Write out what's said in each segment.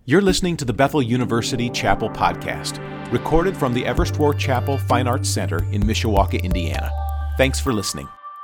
You're listening to the Bethel University Chapel Podcast, recorded from the Everest War Chapel Fine Arts Center in Mishawaka, Indiana. Thanks for listening.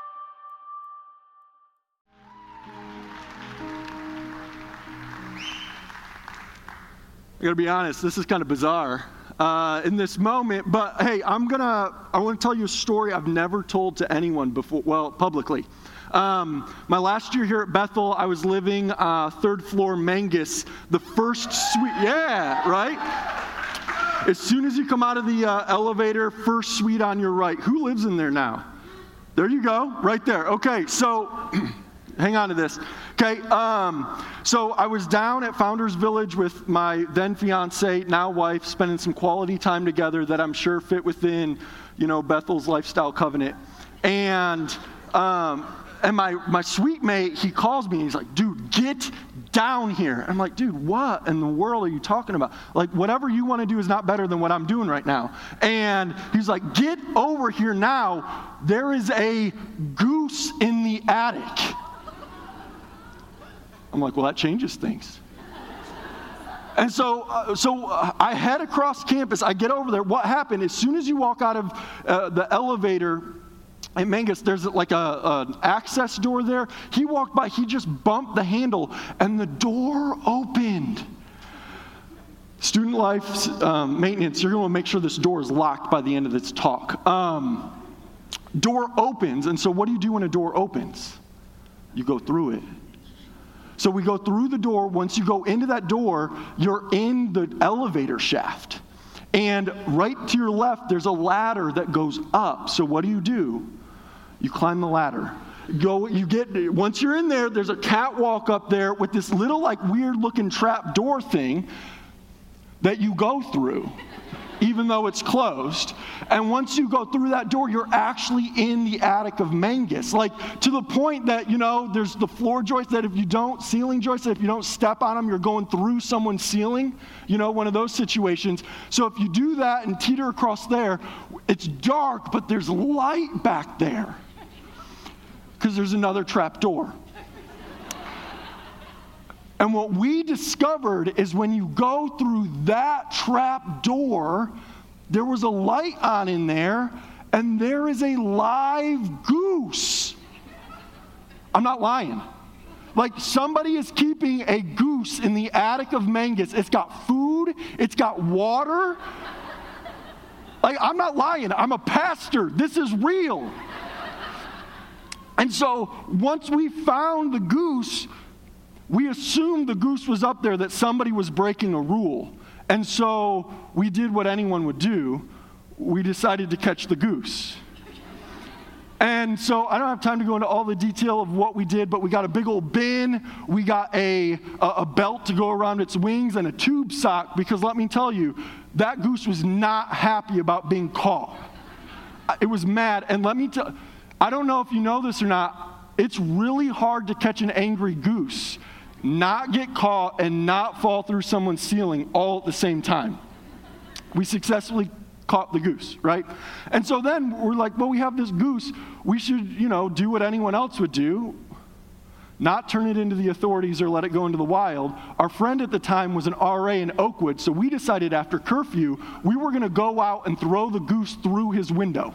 I gotta be honest, this is kind of bizarre in this moment, but hey, I want to tell you a story I've never told to anyone before, well, publicly. My last year here at Bethel, I was living third floor Mangus, the first suite. Yeah, right? As soon as you come out of the elevator, first suite on your right. Who lives in there now? There you go, right there. Okay, so hang on to this. Okay, so I was down at Founders Village with my then fiance, now wife, spending some quality time together that I'm sure fit within, Bethel's lifestyle covenant. And my suite mate, he calls me and he's like, dude, get down here. I'm like, dude, what in the world are you talking about? Like, whatever you want to do is not better than what I'm doing right now. And he's like, get over here now. There is a goose in the attic. I'm like, well, that changes things. And so I head across campus. I get over there. What happened, as soon as you walk out of the elevator at Mangus, there's like an access door there. He walked by, he just bumped the handle, and the door opened. Student life maintenance, you're going to make sure this door is locked by the end of this talk. Door opens, and so what do you do when a door opens? You go through it. So we go through the door. Once you go into that door, you're in the elevator shaft. And right to your left, there's a ladder that goes up. So what do? You climb the ladder. Once you're in there, there's a catwalk up there with this little weird looking trap door thing that you go through, even though it's closed. And once you go through that door, you're actually in the attic of Mangus. To the point that, there's the floor joists that ceiling joists, that if you don't step on them, you're going through someone's ceiling, one of those situations. So if you do that and teeter across there, it's dark, but there's light back there because there's another trap door. And what we discovered is when you go through that trap door, there was a light on in there, and there is a live goose. I'm not lying. Somebody is keeping a goose in the attic of Mangus. It's got food. It's got water. I'm not lying. I'm a pastor. This is real. And so once we found the goose, we assumed the goose was up there, that somebody was breaking a rule. And so we did what anyone would do. We decided to catch the goose. And so I don't have time to go into all the detail of what we did, but we got a big old bin. We got a belt to go around its wings and a tube sock, because let me tell you, that goose was not happy about being caught. It was mad. And let me tell you, I don't know if you know this or not, it's really hard to catch an angry goose, not get caught, and not fall through someone's ceiling all at the same time. We successfully caught the goose, right? And so then we're like, well, we have this goose. We should, do what anyone else would do, not turn it into the authorities or let it go into the wild. Our friend at the time was an RA in Oakwood, so we decided after curfew, we were going to go out and throw the goose through his window.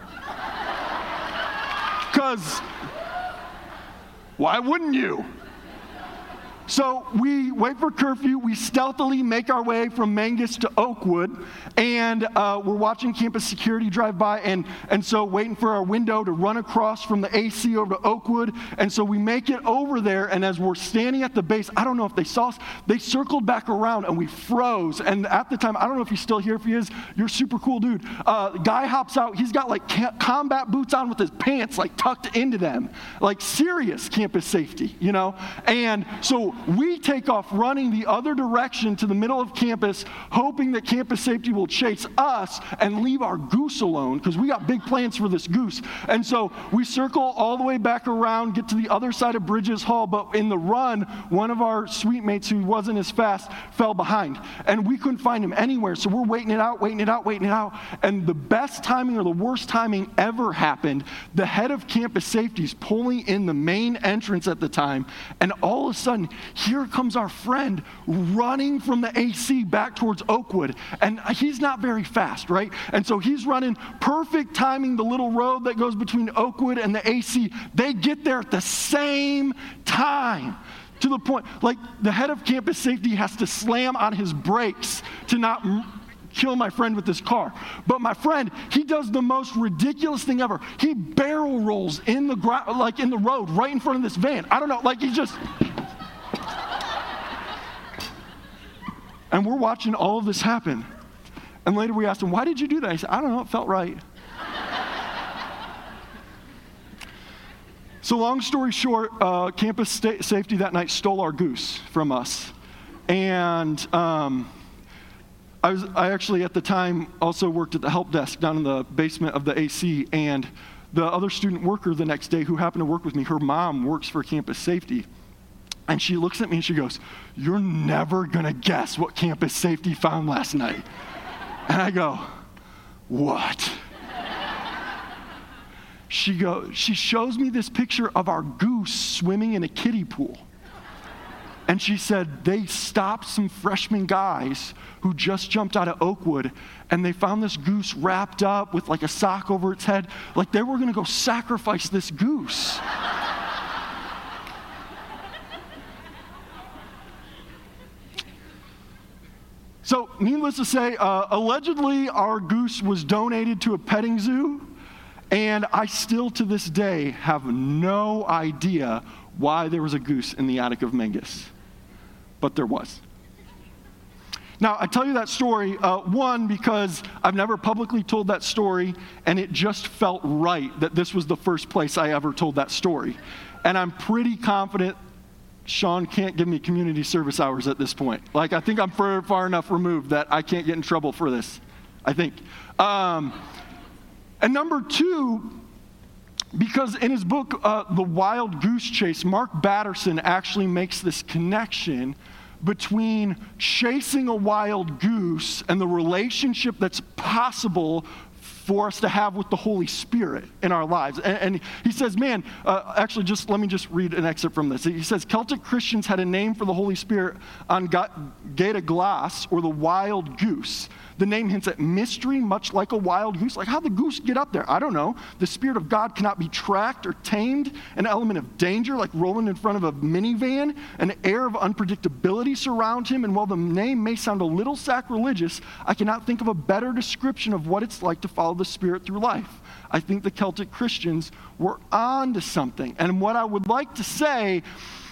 Because why wouldn't you? So we wait for curfew. We stealthily make our way from Mangus to Oakwood, and we're watching campus security drive by, and so waiting for our window to run across from the AC over to Oakwood. And so we make it over there, and as we're standing at the base, I don't know if they saw us, they circled back around, and we froze. And at the time, I don't know if he's still here. If he is, you're a super cool dude. Guy hops out. He's got combat boots on with his pants tucked into them, serious campus safety, And so we take off running the other direction to the middle of campus, hoping that campus safety will chase us and leave our goose alone, because we got big plans for this goose. And so we circle all the way back around, get to the other side of Bridges Hall, but in the run, one of our suite mates who wasn't as fast fell behind, and we couldn't find him anywhere. So we're waiting it out, and the best timing or the worst timing ever happened. The head of campus safety is pulling in the main entrance at the time, and all of a sudden, here comes our friend running from the AC back towards Oakwood. And he's not very fast, right? And so he's running, perfect timing, the little road that goes between Oakwood and the AC. They get there at the same time. To the point, like the head of campus safety has to slam on his brakes to not kill my friend with this car. But my friend, he does the most ridiculous thing ever. He barrel rolls in the like in the road right in front of this van. I don't know, like he just... And we're watching all of this happen. And later we asked him, why did you do that? He said, I don't know, it felt right. So long story short, campus safety that night stole our goose from us. And I actually at the time also worked at the help desk down in the basement of the AC, and the other student worker the next day who happened to work with me, her mom works for campus safety. And she looks at me and she goes, you're never gonna guess what campus safety found last night. And I go, what? She shows me this picture of our goose swimming in a kiddie pool. And she said they stopped some freshman guys who just jumped out of Oakwood, and they found this goose wrapped up with like a sock over its head, like they were gonna go sacrifice this goose. So needless to say, allegedly our goose was donated to a petting zoo. And I still, to this day, have no idea why there was a goose in the attic of Mengus. But there was. Now, I tell you that story, one, because I've never publicly told that story, and it just felt right that this was the first place I ever told that story. And I'm pretty confident Sean can't give me community service hours at this point. Like, I think I'm far enough removed that I can't get in trouble for this, I think. And number two, because in his book, The Wild Goose Chase, Mark Batterson actually makes this connection between chasing a wild goose and the relationship that's possible for us to have with the Holy Spirit in our lives. And he says, man, actually, let me just read an excerpt from this. He says, Celtic Christians had a name for the Holy Spirit on Gaeta Glass, or the wild goose. The name hints at mystery, much like a wild goose. Like, how'd the goose get up there? I don't know. The Spirit of God cannot be tracked or tamed. An element of danger, like rolling in front of a minivan. An air of unpredictability surrounds him. And while the name may sound a little sacrilegious, I cannot think of a better description of what it's like to follow the Spirit through life. I think the Celtic Christians were on to something. And what I would like to say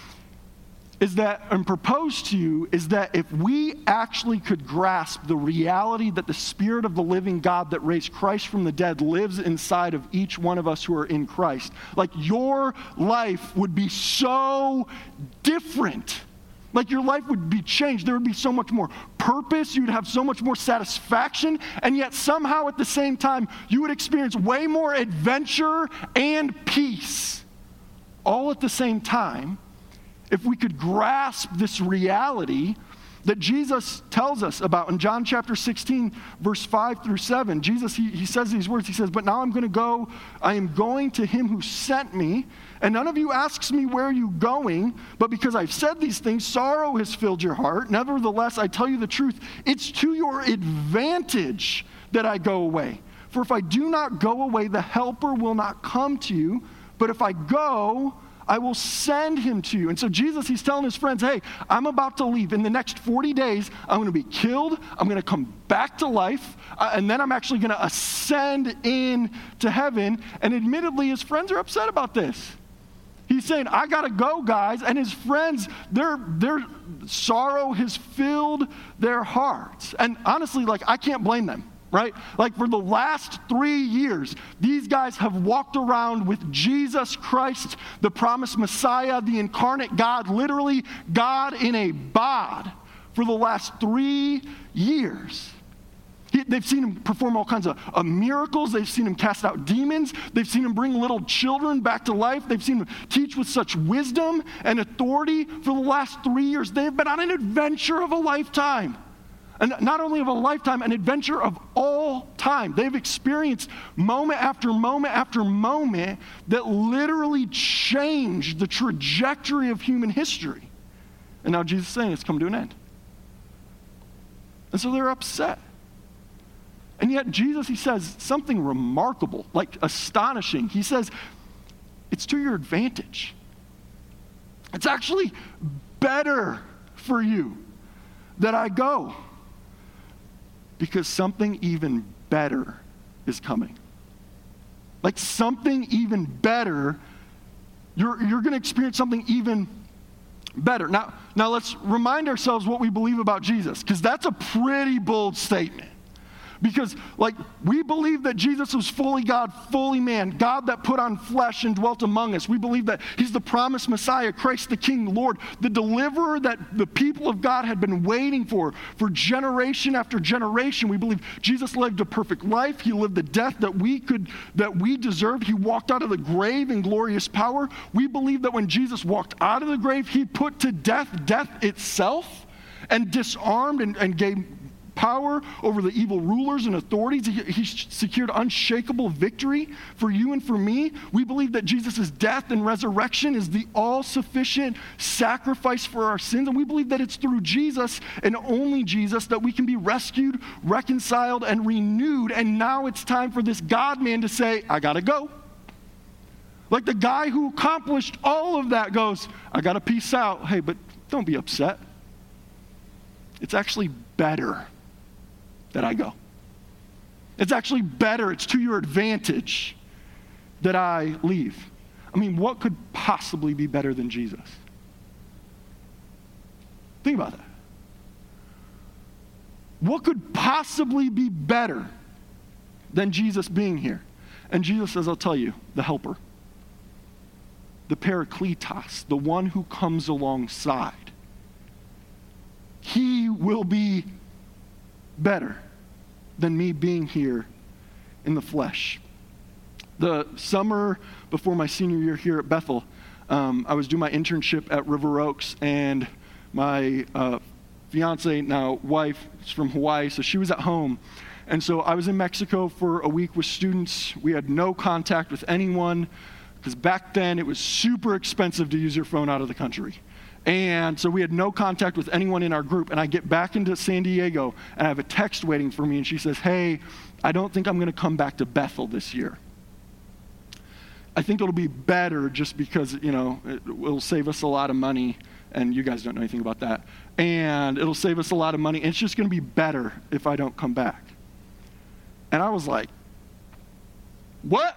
is that, and propose to you, is that if we actually could grasp the reality that the Spirit of the living God that raised Christ from the dead lives inside of each one of us who are in Christ, like your life would be so different. Like your life would be changed. There would be so much more purpose. You'd have so much more satisfaction. And yet somehow at the same time, you would experience way more adventure and peace. All at the same time. If we could grasp this reality that Jesus tells us about in John chapter 16, verse 5 through 7. Jesus, he says these words. He says, but now I'm going to go. I am going to him who sent me. And none of you asks me, where are you going? But because I've said these things, sorrow has filled your heart. Nevertheless, I tell you the truth. It's to your advantage that I go away. For if I do not go away, the helper will not come to you. But if I go, I will send him to you. And so Jesus, he's telling his friends, hey, I'm about to leave. In the next 40 days, I'm going to be killed. I'm going to come back to life. And then I'm actually going to ascend into heaven. And admittedly, his friends are upset about this. He's saying, I got to go, guys. And his friends, their sorrow has filled their hearts. And honestly, like, I can't blame them. Right? Like for the last 3 years, these guys have walked around with Jesus Christ, the promised Messiah, the incarnate God, literally God in a bod for the last 3 years. They've seen him perform all kinds of miracles. They've seen him cast out demons. They've seen him bring little children back to life. They've seen him teach with such wisdom and authority for the last 3 years. They've been on an adventure of a lifetime. And not only of a lifetime, an adventure of all time. They've experienced moment after moment after moment that literally changed the trajectory of human history. And now Jesus is saying it's come to an end. And so they're upset. And yet Jesus, he says something remarkable, like astonishing. He says, it's to your advantage. It's actually better for you that I go, because something even better is coming. Like something even better, you're going to experience something even better. Now let's remind ourselves what we believe about Jesus, because that's a pretty bold statement. Because, we believe that Jesus was fully God, fully man, God that put on flesh and dwelt among us. We believe that he's the promised Messiah, Christ the King, the Lord, the deliverer that the people of God had been waiting for generation after generation. We believe Jesus lived a perfect life. He lived the death that we deserved. He walked out of the grave in glorious power. We believe that when Jesus walked out of the grave, he put to death itself and disarmed and gave power over the evil rulers and authorities. He secured unshakable victory for you and for me. We believe that Jesus' death and resurrection is the all-sufficient sacrifice for our sins, and we believe that it's through Jesus and only Jesus that we can be rescued, reconciled, and renewed. And now it's time for this God-man to say, I gotta go. Like the guy who accomplished all of that goes, I gotta peace out. Hey, but don't be upset. It's actually better that I go. It's actually better, it's to your advantage that I leave. I mean, what could possibly be better than Jesus? Think about that. What could possibly be better than Jesus being here? And Jesus says, I'll tell you, the helper, the parakletos, the one who comes alongside, he will be better than me being here in the flesh. The summer before my senior year here at Bethel, I was doing my internship at River Oaks, and my fiance, now wife, is from Hawaii, so she was at home. And so I was in Mexico for a week with students. We had no contact with anyone, because back then it was super expensive to use your phone out of the country. And so we had no contact with anyone in our group. And I get back into San Diego, and I have a text waiting for me, and she says, hey, I don't think I'm going to come back to Bethel this year. I think it'll be better just because, it will save us a lot of money, and you guys don't know anything about that. And it'll save us a lot of money, and it's just going to be better if I don't come back. And I was like, what?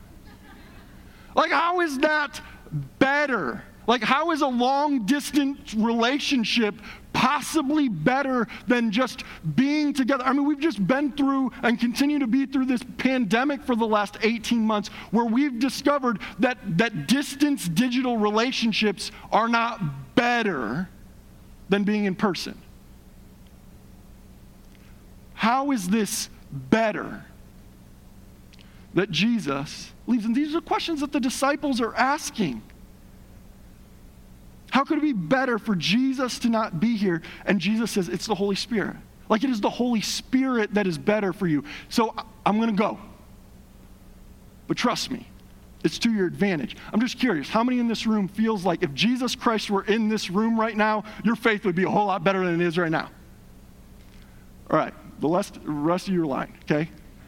How is that better? How is a long-distance relationship possibly better than just being together? I mean, we've just been through and continue to be through this pandemic for the last 18 months where we've discovered that distance digital relationships are not better than being in person. How is this better that Jesus leaves? And these are questions that the disciples are asking. How could it be better for Jesus to not be here? And Jesus says, it's the Holy Spirit. It is the Holy Spirit that is better for you. So I'm going to go. But trust me, it's to your advantage. I'm just curious, how many in this room feels like if Jesus Christ were in this room right now, your faith would be a whole lot better than it is right now? All right, the rest of your line, okay?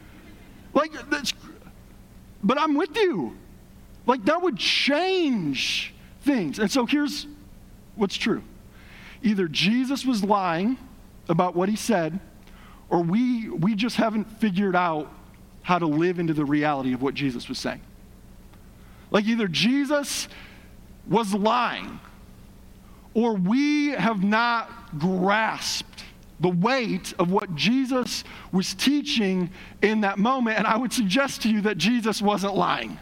But I'm with you. That would change things. And so here's what's true. Either Jesus was lying about what he said, or we just haven't figured out how to live into the reality of what Jesus was saying. Either Jesus was lying, or we have not grasped the weight of what Jesus was teaching in that moment. And I would suggest to you that Jesus wasn't lying.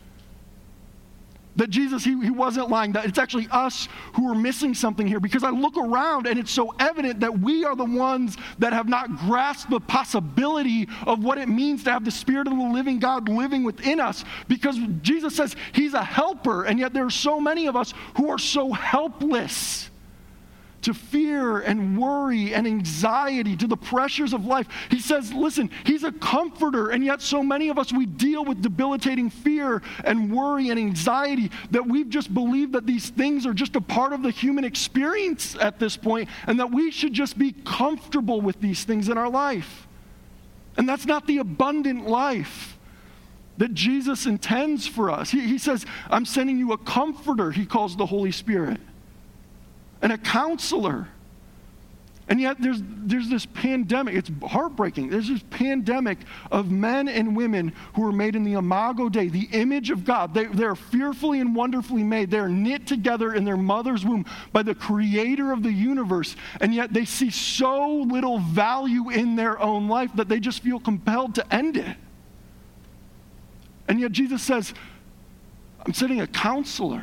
That Jesus, he wasn't lying. That it's actually us who are missing something here, because I look around and it's so evident that we are the ones that have not grasped the possibility of what it means to have the Spirit of the living God living within us, because Jesus says he's a helper, and yet there are so many of us who are so helpless to fear and worry and anxiety, to the pressures of life. He says, listen, he's a comforter, and yet so many of us, we deal with debilitating fear and worry and anxiety that we've just believed that these things are just a part of the human experience at this point, and that we should just be comfortable with these things in our life. And that's not the abundant life that Jesus intends for us. He says, I'm sending you a comforter, he calls the Holy Spirit, and a counselor. And yet there's this pandemic. It's heartbreaking. There's this pandemic of men and women who are made in the imago Dei, the image of God. They're fearfully and wonderfully made. They're knit together in their mother's womb by the creator of the universe. And yet they see so little value in their own life that they just feel compelled to end it. And yet Jesus says, I'm sending a counselor.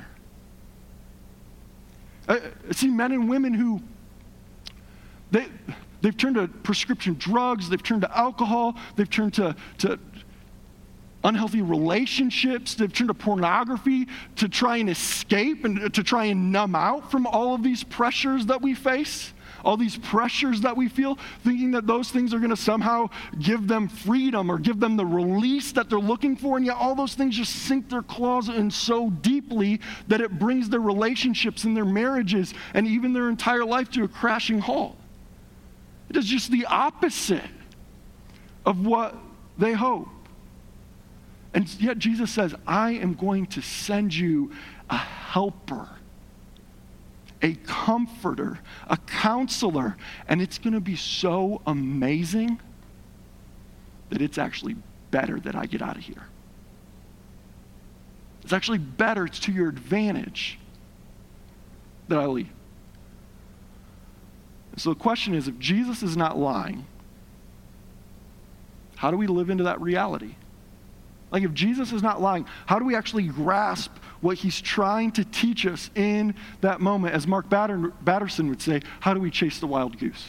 I see men and women who, they've turned to prescription drugs, they've turned to alcohol, they've turned to unhealthy relationships, they've turned to pornography to try and escape and to try and numb out from all of these pressures that we face, all these pressures that we feel, thinking that those things are going to somehow give them freedom or give them the release that they're looking for, and yet all those things just sink their claws in so deeply that it brings their relationships and their marriages and even their entire life to a crashing halt. It is just the opposite of what they hope. And yet Jesus says, I am going to send you a helper, a comforter, a counselor, and it's going to be so amazing that it's actually better that I get out of here. It's actually better, it's to your advantage that I leave. So the question is, if Jesus is not lying, how do we live into that reality? Like, if Jesus is not lying, how do we actually grasp what he's trying to teach us in that moment? As Mark Batterson would say, how do we chase the wild goose?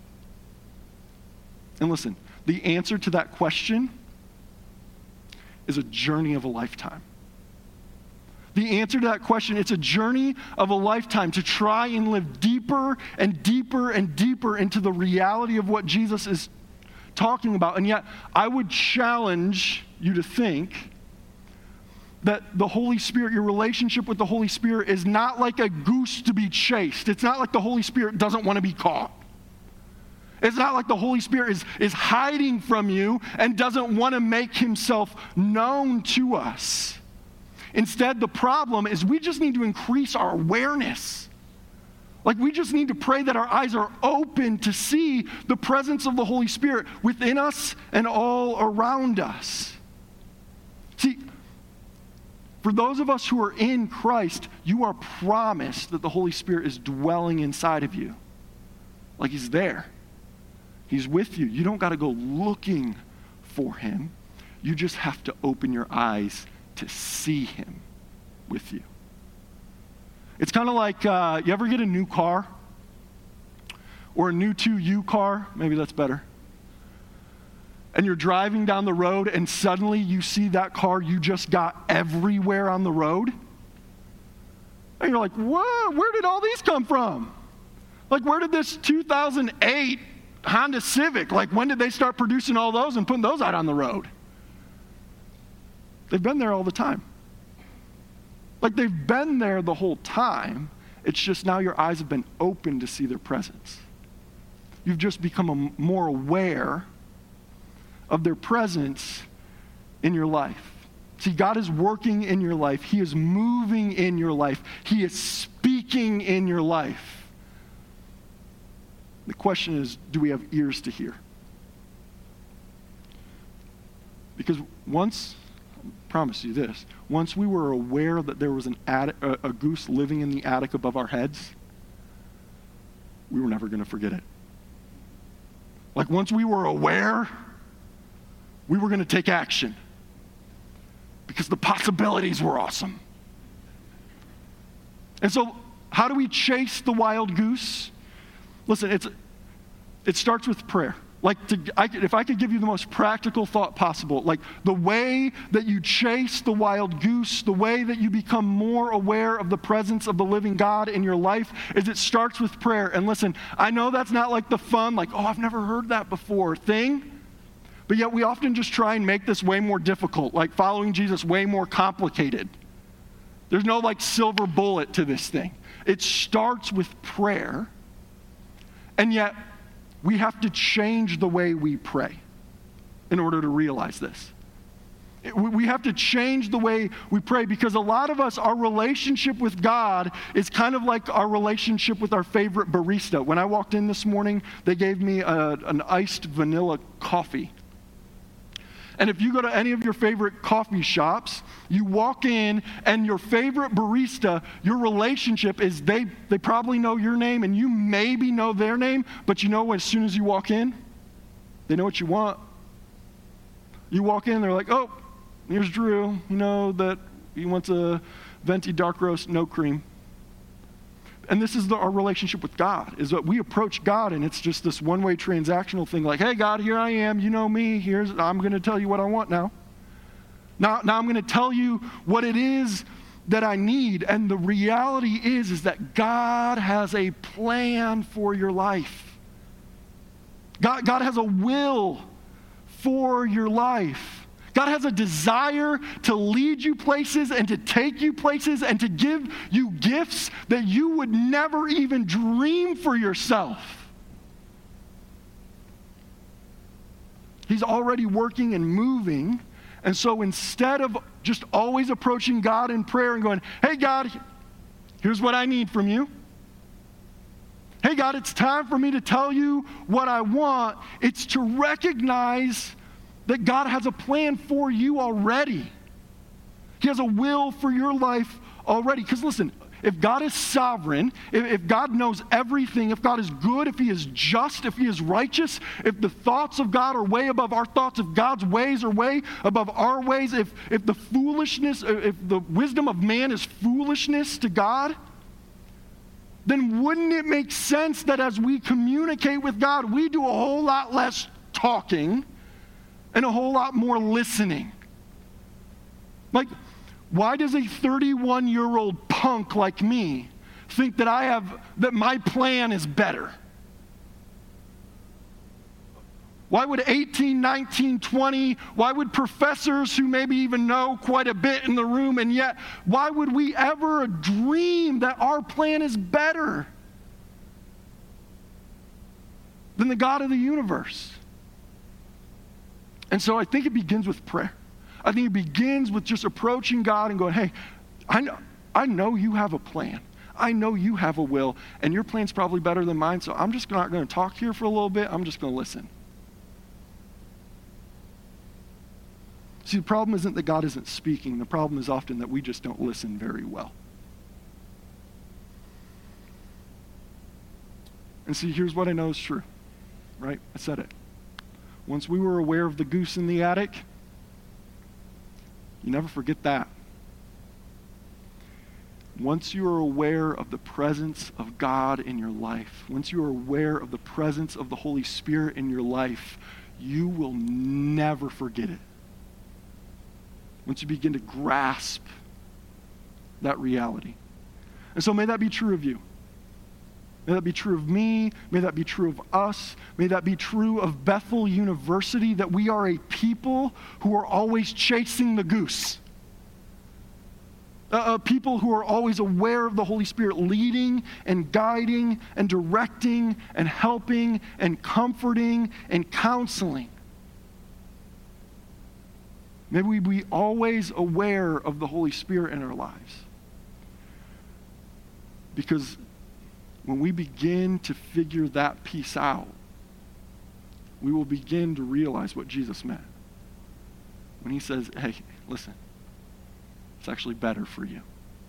And listen, the answer to that question is a journey of a lifetime. The answer to that question, it's a journey of a lifetime to try and live deeper and deeper and deeper into the reality of what Jesus is talking about. And yet, I would challenge you to think that the Holy Spirit, your relationship with the Holy Spirit, is not like a goose to be chased. It's not like the Holy Spirit doesn't want to be caught. It's not like the Holy Spirit is hiding from you and doesn't want to make himself known to us. Instead, the problem is we just need to increase our awareness. Like, we just need to pray that our eyes are open to see the presence of the Holy Spirit within us and all around us. See, for those of us who are in Christ, you are promised that the Holy Spirit is dwelling inside of you. Like, he's there. He's with you. You don't got to go looking for him. You just have to open your eyes to see him with you. It's kind of like, you ever get a new car? Or a new 2U car? Maybe that's better. And you're driving down the road and suddenly you see that car you just got everywhere on the road. And you're like, whoa, where did all these come from? Like, where did this 2008 Honda Civic, like, when did they start producing all those and putting those out on the road? They've been there all the time. Like, they've been there the whole time. It's just now your eyes have been opened to see their presence. You've just become more aware of their presence in your life. See, God is working in your life. He is moving in your life. He is speaking in your life. The question is, do we have ears to hear? Because once, I promise you this, once we were aware that there was a goose living in the attic above our heads, we were never going to forget it. Like, once we were aware, we were going to take action because the possibilities were awesome. And so, how do we chase the wild goose? Listen, it starts with prayer. if I could give you the most practical thought possible, like the way that you chase the wild goose, the way that you become more aware of the presence of the living God in your life is it starts with prayer. And listen, I know that's not like the fun, like, oh, I've never heard that before thing, but yet we often just try and make this way more difficult, like following Jesus way more complicated. There's no like silver bullet to this thing. It starts with prayer, and yet we have to change the way we pray in order to realize this. We have to change the way we pray because a lot of us, our relationship with God is kind of like our relationship with our favorite barista. When I walked in this morning, they gave me an iced vanilla coffee. And if you go to any of your favorite coffee shops, you walk in and your favorite barista, your relationship is they probably know your name and you maybe know their name, but you know as soon as you walk in, they know what you want. You walk in, they're like, oh, here's Drew. You know that he wants a venti dark roast, no cream. And this is our relationship with God, is that we approach God and it's just this one-way transactional thing like, hey, God, here I am. You know me. I'm going to tell you what I want now. Now I'm going to tell you what it is that I need. And the reality is that God has a plan for your life. God has a will for your life. God has a desire to lead you places and to take you places and to give you gifts that you would never even dream for yourself. He's already working and moving. And so instead of just always approaching God in prayer and going, hey, God, here's what I need from you. Hey, God, it's time for me to tell you what I want. It's to recognize that God has a plan for you already. He has a will for your life already. Because listen, if God is sovereign, if God knows everything, if God is good, if he is just, if he is righteous, if the thoughts of God are way above our thoughts, if God's ways are way above our ways, if the foolishness, if the wisdom of man is foolishness to God, then wouldn't it make sense that as we communicate with God, we do a whole lot less talking and a whole lot more listening? Like, why does a 31-year-old punk like me think that my plan is better? Why would 18, 19, 20, why would professors who maybe even know quite a bit in the room, and yet why would we ever dream that our plan is better than the God of the universe? And so I think it begins with prayer. I think it begins with just approaching God and going, hey, I know you have a plan. I know you have a will, and your plan's probably better than mine, so I'm just not going to talk here for a little bit. I'm just going to listen. See, the problem isn't that God isn't speaking. The problem is often that we just don't listen very well. And see, here's what I know is true, right? I said it. Once we were aware of the goose in the attic, you never forget that. Once you are aware of the presence of God in your life, once you are aware of the presence of the Holy Spirit in your life, you will never forget it. Once you begin to grasp that reality. And so may that be true of you. May that be true of me. May that be true of us. May that be true of Bethel University, that we are a people who are always chasing the goose. People who are always aware of the Holy Spirit leading and guiding and directing and helping and comforting and counseling. May we be always aware of the Holy Spirit in our lives. Because when we begin to figure that piece out, we will begin to realize what Jesus meant when he says, hey, listen, it's actually better for you.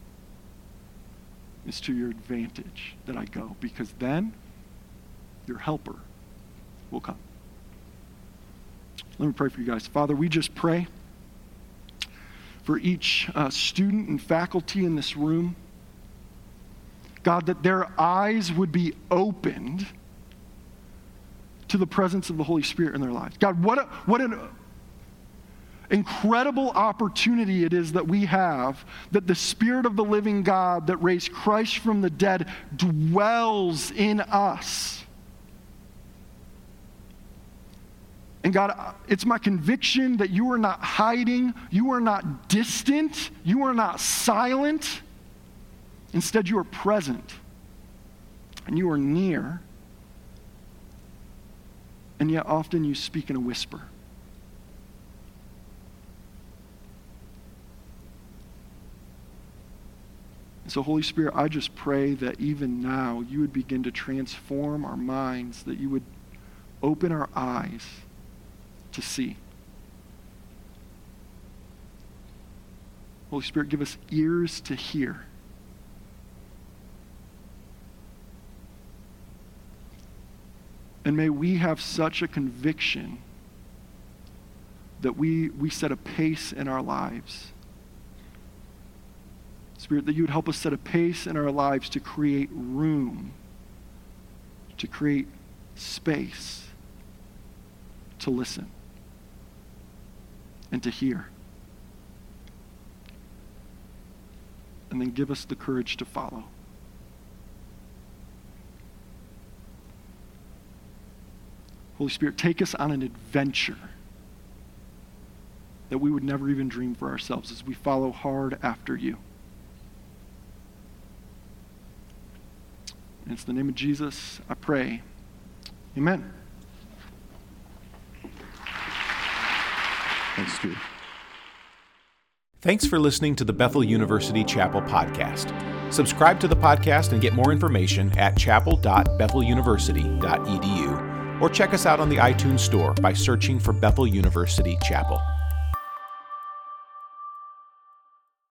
It's to your advantage that I go, because then your helper will come. Let me pray for you guys. Father, we just pray for each student and faculty in this room. God, that their eyes would be opened to the presence of the Holy Spirit in their lives. God, what an incredible opportunity it is that we have, that the Spirit of the living God that raised Christ from the dead dwells in us. And God, it's my conviction that you are not hiding, you are not distant, you are not silent. Instead, you are present, and you are near, and yet often you speak in a whisper. So, Holy Spirit, I just pray that even now you would begin to transform our minds, that you would open our eyes to see. Holy Spirit, give us ears to hear. And may we have such a conviction that we set a pace in our lives. Spirit, that you would help us set a pace in our lives to create room, to create space, to listen, and to hear. And then give us the courage to follow. Holy Spirit, take us on an adventure that we would never even dream for ourselves as we follow hard after you. And it's in the name of Jesus I pray. Amen. Thanks, Stu. Thanks for listening to the Bethel University Chapel podcast. Subscribe to the podcast and get more information at chapel.betheluniversity.edu or check us out on the iTunes Store by searching for Bethel University Chapel.